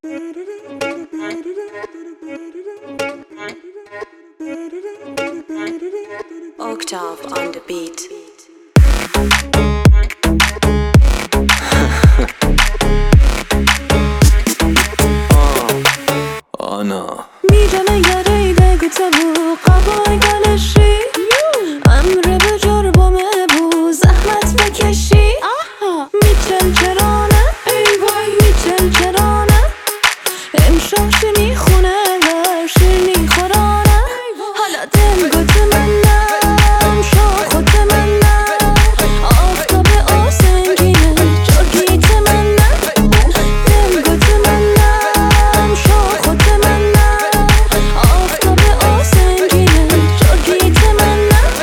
Octave on the beat. آنا میجمه یاری بگو قبای گلشی امر بجر بومه بو زحمت بکشی میچل چرانه میچل چرانه امشا شنی خونه و شیرنی خورانه حالا دل گوت منم شاخوت منم آفتاب آسنگینه جرگیت منم دل گوت منم شاخوت منم آفتاب آسنگینه جرگیت منم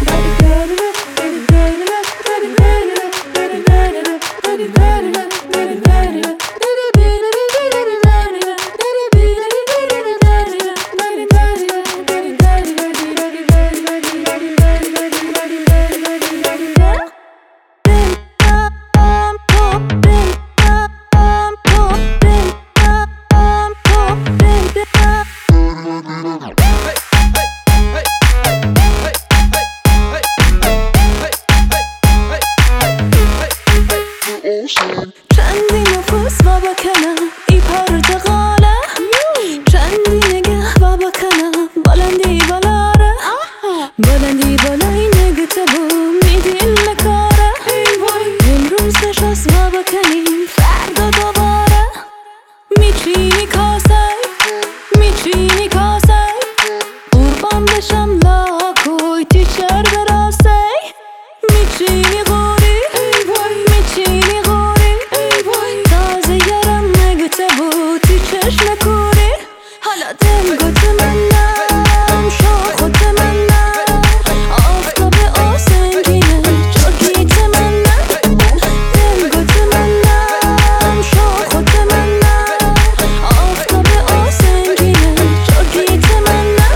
چندی نفوس و بکنم ای پرتقاله چندی نگه و بکنم بلندی بالاره بلندی بالای نگته بوم میدیل نکاره امروز نشست و بکنیم فردا دوباره میچینی کاسه قربان بشم لاکوی تیچر براسه میچینی غوری تازه یارم نگته بود تی چشم کوری حالا دل گوت منم شاخوت منم آفتاب آسنگینه جرگیت منم دل گوت منم شاخوت منم آفتاب آسنگینه جرگیت منم